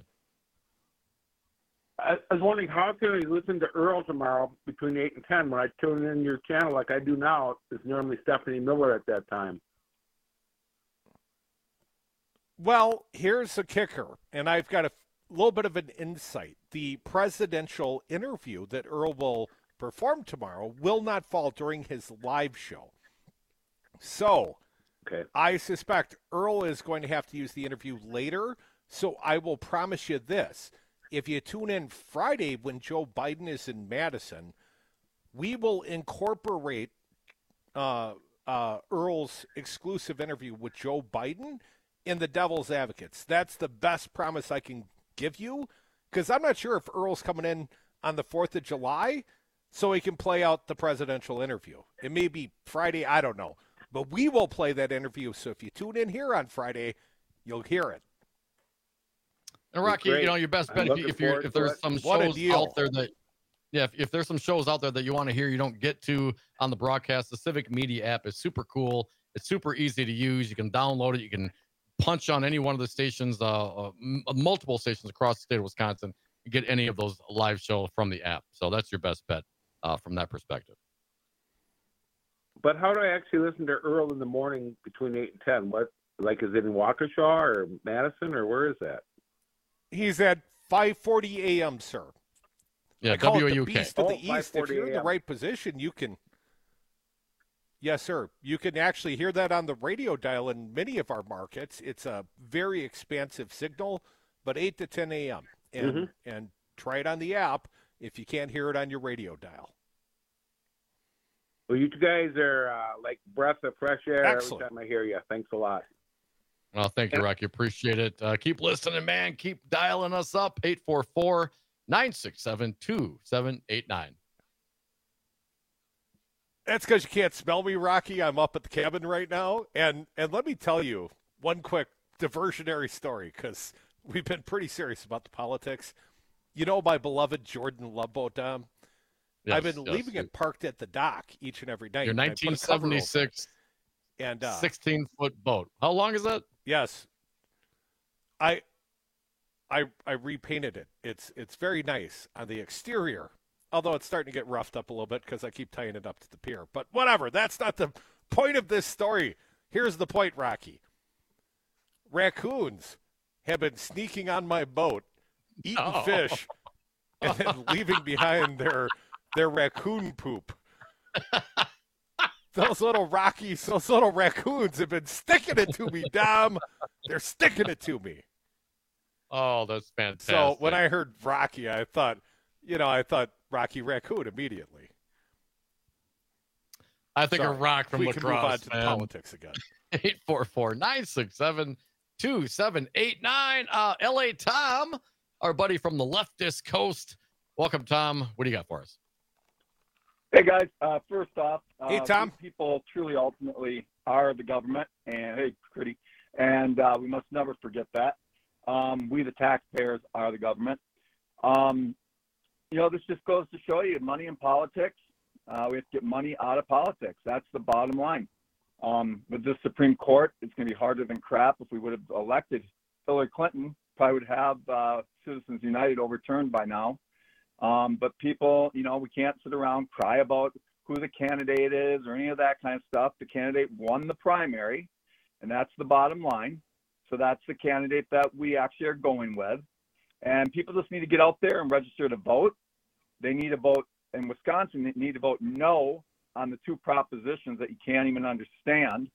I was wondering, how can I listen to Earl tomorrow between 8 and 10 when I tune in your channel like I do now? It's normally Stephanie Miller at that time. Well, here's the kicker, and I've got a little bit of an insight. The presidential interview that Earl will perform tomorrow will not fall during his live show. So I suspect Earl is going to have to use the interview later, so I will promise you this. If you tune in Friday when Joe Biden is in Madison, we will incorporate Earl's exclusive interview with Joe Biden in the Devil's Advocates. That's the best promise I can give you, because I'm not sure if Earl's coming in on the 4th of July so he can play out the presidential interview. It may be Friday, I don't know. But we will play that interview, so if you tune in here on Friday, you'll hear it. And Rocky, your best bet if there's some shows out there that, if there's some shows out there that you want to hear you don't get to on the broadcast, the Civic Media app is super cool. It's super easy to use. You can download it. You can punch on any one of the stations, multiple stations across the state of Wisconsin, and get any of those live shows from the app. So that's your best bet from that perspective. But how do I actually listen to Earl in the morning between 8 and 10? What, is it in Waukesha or Madison, or where is that? He's at 5:40 a.m., sir. Yeah, I call it the WUK. Beast of the East. If you're in the right position, you can. Yes, sir. You can actually hear that on the radio dial in many of our markets. It's a very expansive signal, but 8 to 10 a.m. And try it on the app if you can't hear it on your radio dial. Well, you guys are like breath of fresh air. Excellent. Every time I hear you. Thanks a lot. Well, thank you, Rocky. Appreciate it. Keep listening, man. Keep dialing us up. 844-967-2789. That's because you can't smell me, Rocky. I'm up at the cabin right now. And let me tell you one quick diversionary story, because we've been pretty serious about the politics. You know my beloved Jordan Love Boat, Dom? Yes, I've been leaving it parked at the dock each and every night. Your 1976 and 16-foot boat. How long is that? Yes. I repainted it. It's very nice on the exterior, although it's starting to get roughed up a little bit because I keep tying it up to the pier. But whatever, that's not the point of this story. Here's the point, Rocky. Raccoons have been sneaking on my boat, eating fish, and then leaving behind their raccoon poop. Those little raccoons have been sticking it to me, Dom. They're sticking it to me. Oh, that's fantastic. So when I heard Rocky, I thought Rocky Raccoon immediately. I think a rock from we lacrosse. We can move on to man. politics again. 844-967-2789. L.A. Tom, our buddy from the leftist coast. Welcome, Tom. What do you got for us? Hey, guys. First off, hey, Tom. People truly ultimately are the government, and hey, pretty, and we must never forget that. We, the taxpayers, are the government. This just goes to show you money in politics. We have to get money out of politics. That's the bottom line. With this Supreme Court, it's going to be harder than crap. If we would have elected Hillary Clinton, probably would have Citizens United overturned by now. But people, we can't sit around cry about who the candidate is or any of that kind of stuff. The candidate won the primary, and that's the bottom line. So that's the candidate that we actually are going with. And people just need to get out there and register to vote. They need to vote in Wisconsin. They need to vote no on the 2 propositions that you can't even understand.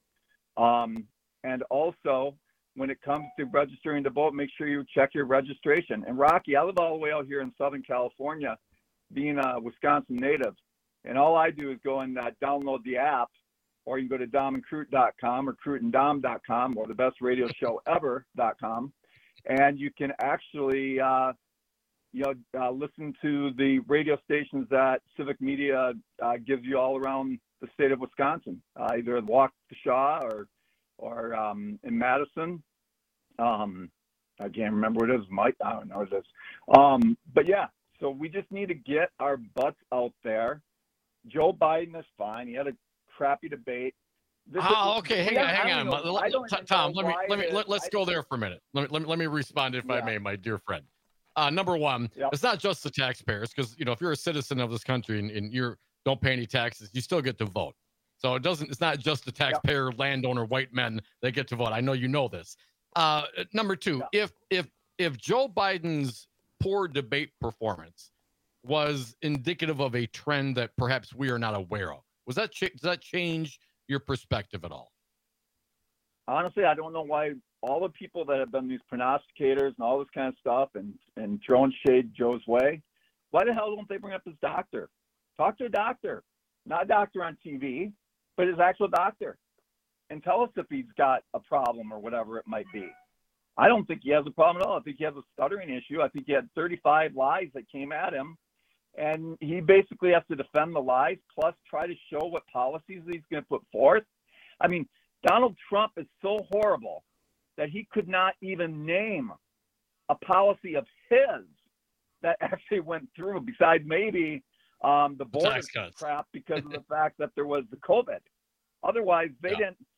And also, when it comes to registering to vote, make sure you check your registration. And Rocky, I live all the way out here in Southern California, being a Wisconsin native. And all I do is go and download the app, or you can go to domandcrute.com or cruteanddom.com or thebestradioshowever.com. And you can actually, listen to the radio stations that Civic Media gives you all around the state of Wisconsin, either in Waukesha or in Madison. I can't remember what it is. Mike, I don't know what it is. But yeah, so we just need to get our butts out there. Joe Biden is fine. He had a crappy debate. Okay. Hang on. Tom, let's go there for a minute. Let me respond, if I may, my dear friend. Number one, It's not just the taxpayers, because if you're a citizen of this country and you don't pay any taxes, you still get to vote. So it's not just the taxpayer, landowner, white men that get to vote. I know you know this. Number two, if Joe Biden's poor debate performance was indicative of a trend that perhaps we are not aware of, does that change your perspective at all? Honestly, I don't know why all the people that have been these prognosticators and all this kind of stuff and throwing shade Joe's way, why the hell don't they bring up his doctor? Talk to a doctor, not a doctor on TV, but his actual doctor, and tell us if he's got a problem or whatever it might be. I don't think he has a problem at all. I think he has a stuttering issue. I think he had 35 lies that came at him, and he basically has to defend the lies plus try to show what policies he's going to put forth. I mean, Donald Trump is so horrible that he could not even name a policy of his that actually went through, besides maybe the border crap because of the fact that there was the COVID. Otherwise, he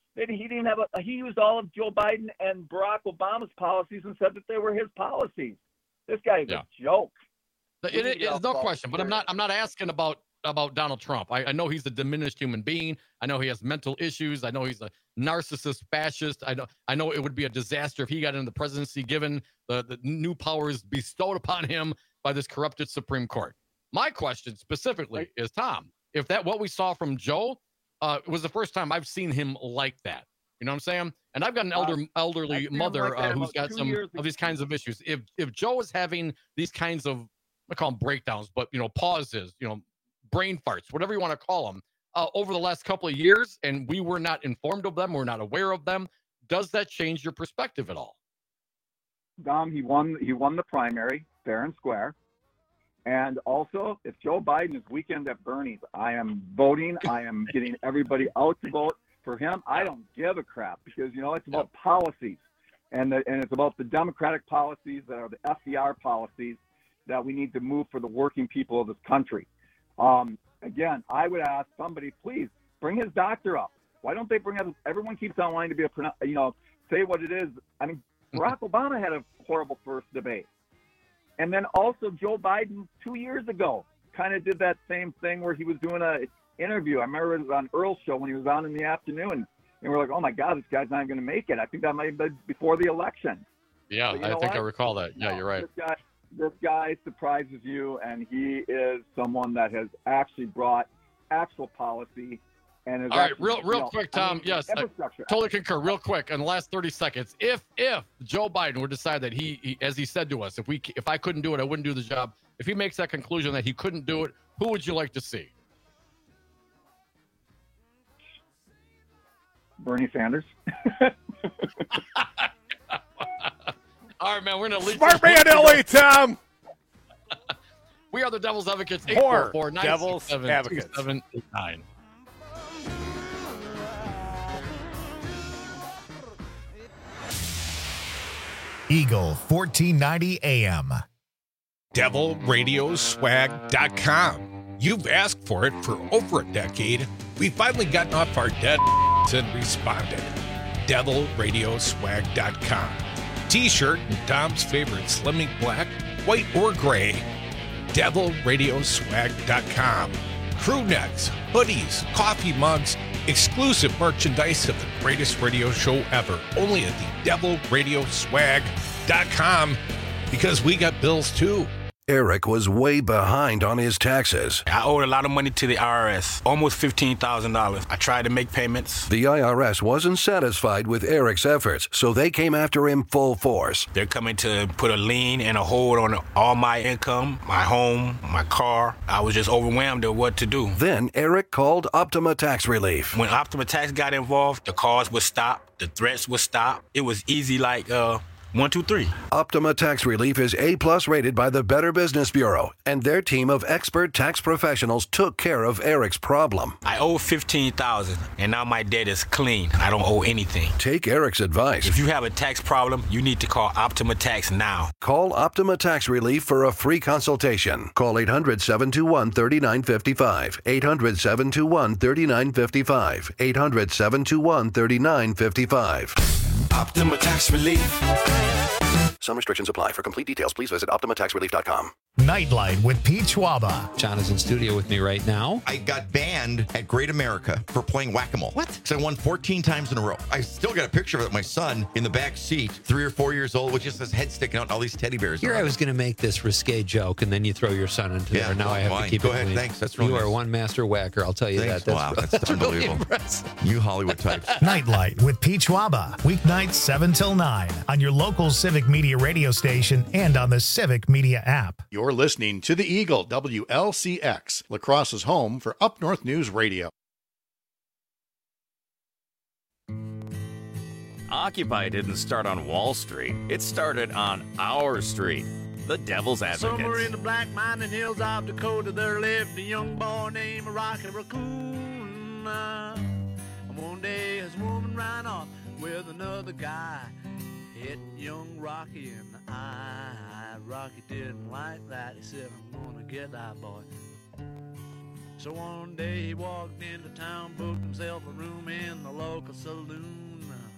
used all of Joe Biden and Barack Obama's policies and said that they were his policies. This guy is a joke. It is no question, but I'm not asking about Donald Trump. I know he's a diminished human being. I know he has mental issues. I know he's a narcissist, fascist. I know it would be a disaster if he got into the presidency, given the new powers bestowed upon him by this corrupted Supreme Court. My question specifically is, Tom, if what we saw from Joe was the first time I've seen him like that. You know what I'm saying? And I've got an elderly mother who's got some of these kinds of issues. If Joe is having these kinds of, I call them breakdowns, but pauses, brain farts, whatever you want to call them, over the last couple of years, and we were not informed of them, we're not aware of them, does that change your perspective at all? Dom, he won the primary fair and square. And also, if Joe Biden is weekend at Bernie's, I am voting. I am getting everybody out to vote for him. I don't give a crap because, it's about policies. And it's about the Democratic policies that are the FDR policies that we need to move for the working people of this country. Again, I would ask somebody, please bring his doctor up. Why don't they bring up? Everyone keeps on wanting to be say what it is. I mean, Barack Obama had a horrible first debate. And then also Joe Biden 2 years ago kind of did that same thing where he was doing an interview. I remember it was on Earl's show when he was on in the afternoon. And we're like, oh, my God, this guy's not going to make it. I think that might have been before the election. Yeah, I think I recall that. Yeah, you're right. This guy surprises you, and he is someone that has actually brought actual policy. And all right, real quick, Tom. Yes, I totally concur. Real quick, in the last 30 seconds, if Joe Biden would decide that he, as he said to us, if I couldn't do it, I wouldn't do the job. If he makes that conclusion that he couldn't do it, who would you like to see? Bernie Sanders. All right, man, we're going to leave. Smart man, LA, Tom. We are the Devil's Advocates. 844 Devil's Advocates 2789. Eagle 1490 AM. DevilRadioswag.com. You've asked for it for over a decade. We've finally gotten off our dead and responded. DevilRadioswag.com. T-shirt in Dom's favorite slimming black, white, or gray. DevilRadioswag.com. Crew necks, hoodies, coffee mugs, exclusive merchandise of the greatest radio show ever. Only at the DevilRadioswag.com, because we got bills too. Eric was way behind on his taxes. I owed a lot of money to the IRS, almost $15,000. I tried to make payments. The IRS wasn't satisfied with Eric's efforts, so they came after him full force. They're coming to put a lien and a hold on all my income, my home, my car. I was just overwhelmed at what to do. Then Eric called Optima Tax Relief. When Optima Tax got involved, the calls would stop, the threats would stop. It was easy like, 1, 2, 3. Optima Tax Relief is A+ rated by the Better Business Bureau, and their team of expert tax professionals took care of Eric's problem. I owe $15,000, and now my debt is clean. I don't owe anything. Take Eric's advice. If you have a tax problem, you need to call Optima Tax now. Call Optima Tax Relief for a free consultation. Call 800-721-3955. 800-721-3955. 800-721-3955. Optima Tax Relief. Some restrictions apply. For complete details, please visit OptimaTaxRelief.com. Nightlight with Pete Schwaba. John is in studio with me right now. I got banned at Great America for playing whack-a-mole. What? Because I won 14 times in a row. I still got a picture of it. My son in the back seat, 3 or 4 years old, with just his head sticking out and all these teddy bears. Here I was going to make this risque joke, and then you throw your son into there. Now I have to keep Go it ahead. clean. Thanks. That's really You nice. are one master whacker, I'll tell you Thanks. that. Wow, that's really unbelievable. impressive. You Hollywood types. Nightlight with Pete Schwaba. Weeknights 7 till 9 on your local Civic Media radio station and on the Civic Media app. You're listening to the Eagle, WLCX, La Crosse's home for Up North News Radio. Occupy didn't start on Wall Street. It started on our street. The Devil's Advocates. Somewhere in the black mining hills of Dakota, there lived a young boy named Rocky Raccoon. And one day his woman ran off with another guy, hit young Rocky in the eye. Rocky didn't like that. He said, I'm gonna get that boy. So one day he walked into town, booked himself a room in the local saloon.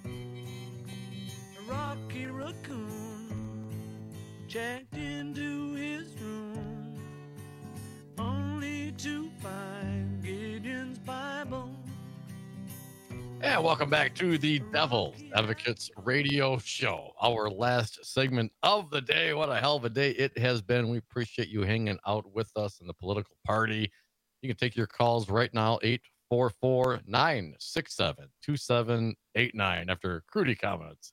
Rocky Raccoon checked into his room, only to find Gideon's Bible. And welcome back to the Devil's Advocates Radio Show, our last segment of the day. What a hell of a day it has been. We appreciate you hanging out with us in the political party. You can take your calls right now, 844-967-2789 after Crudy comments.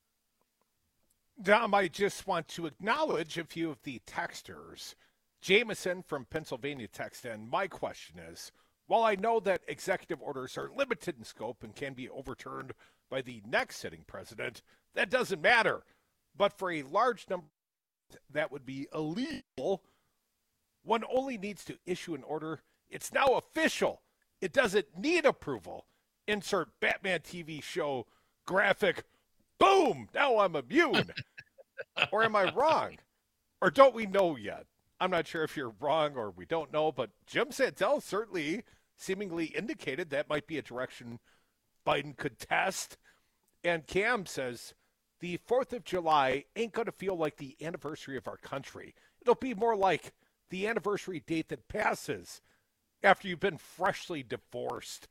Dom, I just want to acknowledge a few of the texters. Jameson from Pennsylvania texted in. My question is, while I know that executive orders are limited in scope and can be overturned by the next sitting president, that doesn't matter. But for a large number that would be illegal, one only needs to issue an order. It's now official. It doesn't need approval. Insert Batman TV show graphic. Boom! Now I'm immune. Or am I wrong? Or don't we know yet? I'm not sure if you're wrong or we don't know, but Jim Santel certainly seemingly indicated that might be a direction Biden could test. And Cam says the 4th of July ain't going to feel like the anniversary of our country. It'll be more like the anniversary date that passes after you've been freshly divorced.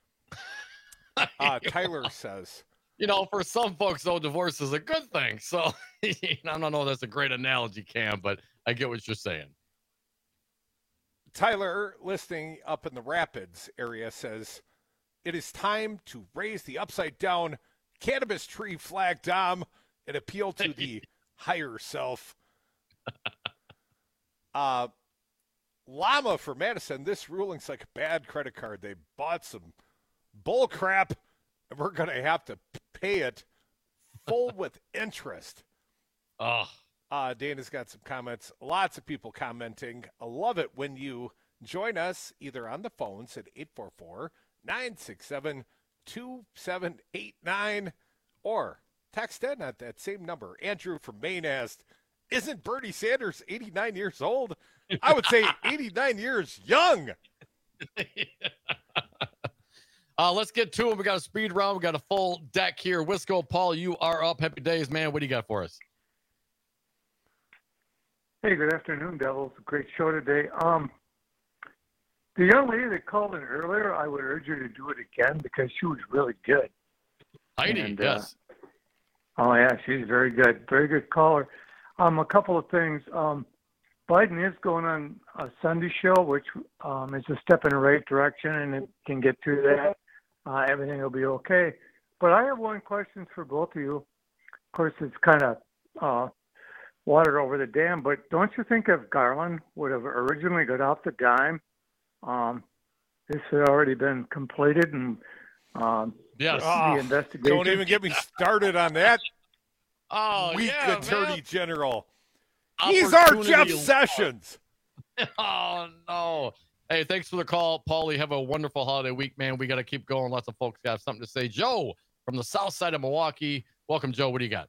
Tyler says, You know, for some folks, though, divorce is a good thing. So I don't know if that's a great analogy, Cam, but I get what you're saying. Tyler, listening up in the Rapids area, says, it is time to raise the upside down cannabis tree flag, Dom, and appeal to the higher self. Llama for Madison, this ruling's like a bad credit card. They bought some bull crap, and we're going to have to pay it full with interest. Oh. Dana's got some comments. Lots of people commenting. I love it when you join us either on the phones at 844-967-2789 or text in at that same number. Andrew from Maine asked, isn't Bernie Sanders 89 years old? I would say 89 years young. Let's get to it. We got a speed round. We got a full deck here. Wisco, Paul, you are up. Happy days, man. What do you got for us? Hey, good afternoon, Devils. Great show today. The young lady that called in earlier, I would urge her to do it again because she was really good. Heidi, yes. Oh, yeah, she's very good. Very good caller. A couple of things. Biden is going on a Sunday show, which is a step in the right direction, and it can get through that. Everything will be okay. But I have one question for both of you. Of course, it's kind of water over the dam, but don't you think if Garland would have originally got off the dime, this had already been completed and yes. The investigation? Don't even get me started on that weak yeah, attorney man. general. He's our Jeff Opportunity. Sessions. Oh, no. Hey, thanks for the call, Paulie. Have a wonderful holiday week, man. We got to keep going. Lots of folks got something to say. Joe from the south side of Milwaukee. Welcome, Joe. What do you got?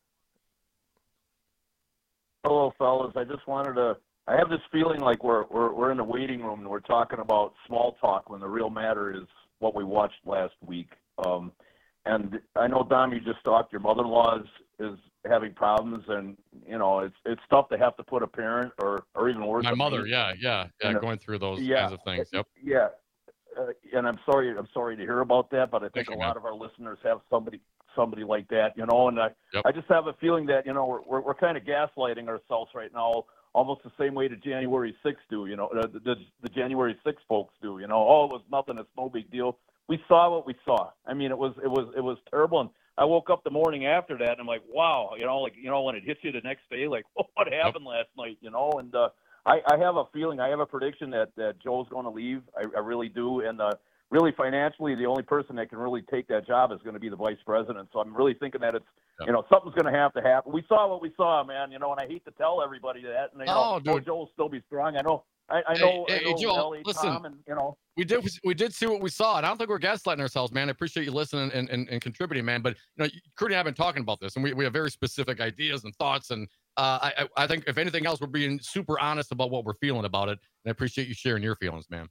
Hello, fellas. I just wanted to. I have this feeling like we're in a waiting room and we're talking about small talk when the real matter is what we watched last week. And I know, Dom, you just talked. Your mother-in-law is having problems, and you know it's tough to have to put a parent or even worse. My mother, yeah, going through those kinds of things. Yep. Yeah, and I'm sorry to hear about that, but I think a lot of our listeners have somebody like that, you know. And I just have a feeling that, you know, we're kind of gaslighting ourselves right now, almost the same way the January 6th do, you know, the January 6th folks do, you know. Oh, it was nothing. It's no big deal. We saw what we saw. I mean, it was terrible. And I woke up the morning after that and I'm like, wow, you know, when it hits you the next day, like, what happened last night, you know? And I have a feeling, I have a prediction that Joe's going to leave. I really do. And really financially, the only person that can really take that job is going to be the vice president. So I'm really thinking that it's, you know, something's going to have to happen. We saw what we saw, man, you know, and I hate to tell everybody that. And, you know, Joe will still be strong. I know. I know, Joe, LA listen, Tom, and, you know. We did see what we saw, and I don't think we're gaslighting ourselves, man. I appreciate you listening and contributing, man. But, you know, Crudy and I have been talking about this, and we have very specific ideas and thoughts, and I think, if anything else, we're being super honest about what we're feeling about it, and I appreciate you sharing your feelings, man.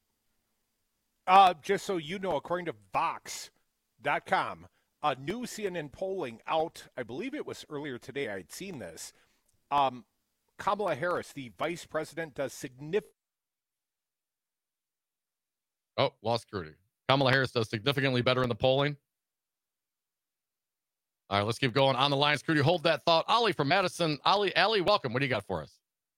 Just so you know, according to Vox.com, a new CNN polling out, I believe it was earlier today, I had seen this, Kamala Harris, the vice president, does significant. Oh, lost Crudy. Kamala Harris does significantly better in the polling. All right, let's keep going. On the line, Crudy, hold that thought. Ollie from Madison. Allie, welcome. What do you got for us?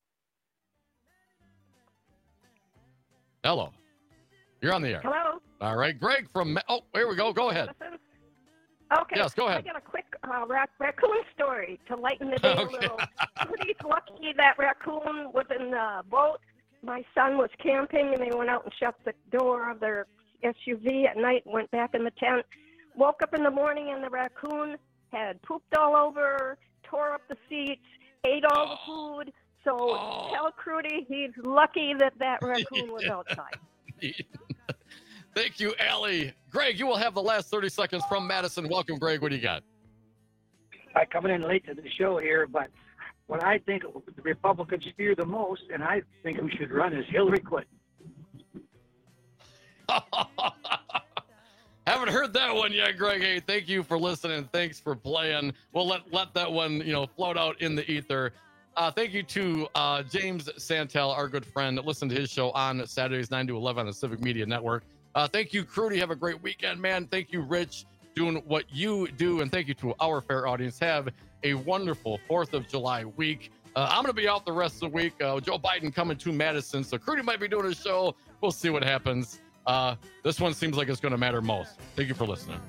Hello. You're on the air. Hello. All right, Greg from. Oh, here we go. Go ahead. Okay. Yes, go ahead. I got a quick raccoon story to lighten the day a little. Pretty lucky that raccoon was in the boat. My son was camping, and they went out and shut the door of their SUV at night, went back in the tent. Woke up in the morning, and the raccoon had pooped all over, tore up the seats, ate all the food. So tell Crudy he's lucky that raccoon was outside. Thank you, Allie. Greg, you will have the last 30 seconds from Madison. Welcome, Greg. What do you got? I'm coming in late to the show here, but what I think the Republicans fear the most, and I think who should run, is Hillary Clinton. Haven't heard that one yet, Greg. Hey, thank you for listening. Thanks for playing. We'll let that one, float out in the ether. Thank you to James Santel, our good friend. Listen to his show on Saturdays 9 to 11 on the Civic Media Network. Thank you, Crudy. Have a great weekend, man. Thank you, Rich, doing what you do. And thank you to our fair audience. Have a wonderful 4th of July week. I'm going to be out the rest of the week. Joe Biden coming to Madison. So Crudy might be doing a show. We'll see what happens. This one seems like it's going to matter most. Thank you for listening.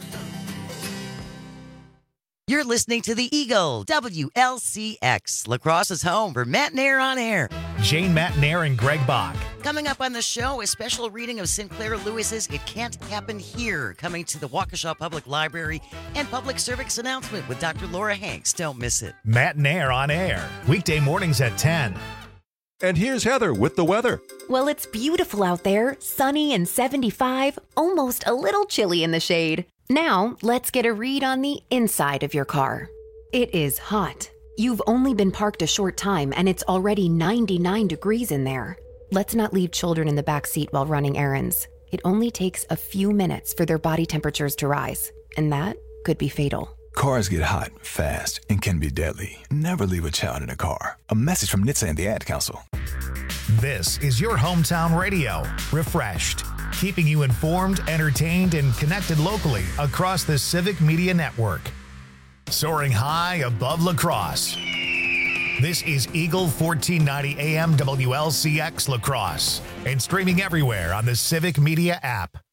You're listening to the Eagle, WLCX, La Crosse's home for Matt Nair on Air. Jane Matt Nair and Greg Bach. Coming up on the show, a special reading of Sinclair Lewis's It Can't Happen Here, coming to the Waukesha Public Library, and public service announcement with Dr. Laura Hanks. Don't miss it. Matt Nair on Air, weekday mornings at 10. And here's Heather with the weather. Well, it's beautiful out there, sunny and 75, almost a little chilly in the shade. Now, let's get a read on the inside of your car. It is hot. You've only been parked a short time and it's already 99 degrees in there. Let's not leave children in the back seat while running errands. It only takes a few minutes for their body temperatures to rise, and that could be fatal. Cars get hot, fast, and can be deadly. Never leave a child in a car. A message from NHTSA and the Ad Council. This is your hometown radio, Refreshed, keeping you informed, entertained, and connected locally across the Civic Media Network. Soaring high above La Crosse. This is Eagle 1490 AM WLCX La Crosse and streaming everywhere on the Civic Media app.